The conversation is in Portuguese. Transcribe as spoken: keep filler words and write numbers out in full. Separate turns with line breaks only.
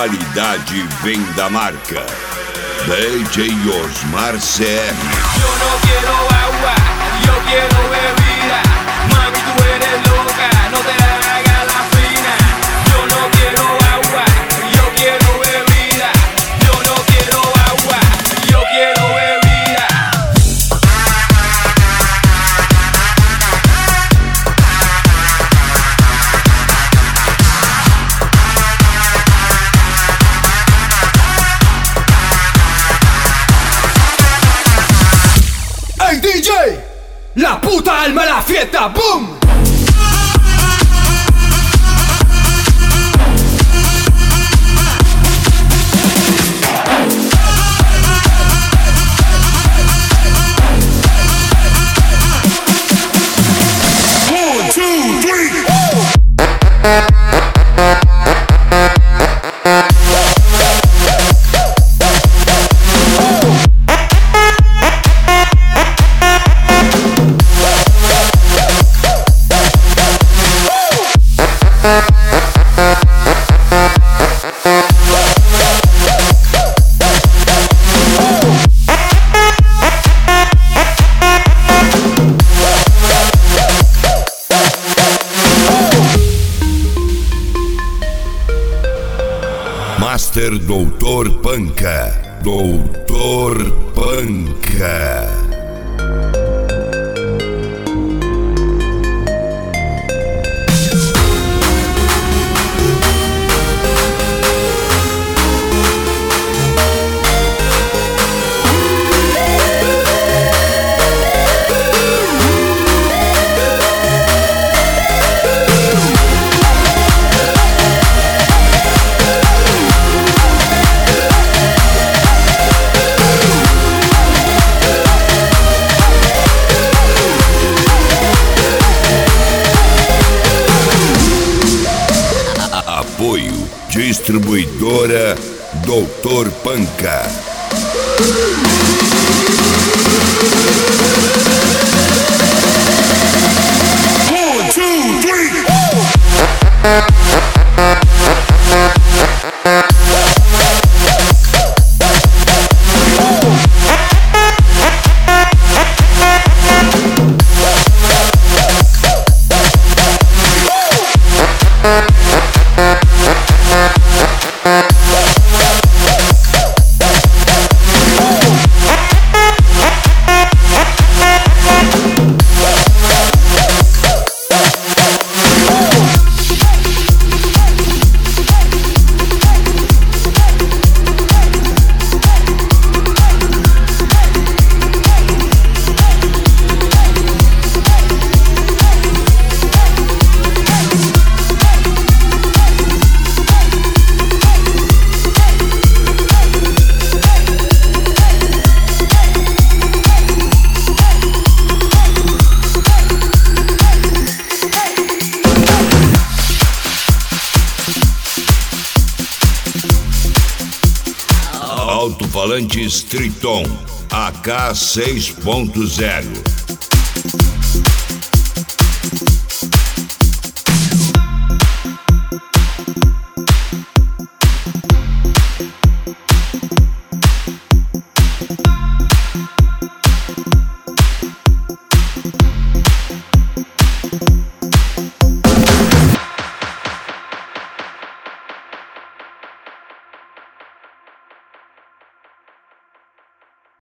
qualidade vem da marca D J Osmar C R.
Yo no quiero agua, yo quiero bebida. Mami, tú eres loca, no te hagas la fina. Yo no quiero agua, yo quiero bebida. Yo no quiero agua, yo quiero bebida.
¡Hey D J! ¡La puta alma de la fiesta! ¡Boom!
One, two, three. Master Doutor Panca. Doutor Panca. Apoio Distribuidora Doutor Panca. One, two, three. Alto-falantes Triton A K seis ponto zero.
We'll be right back.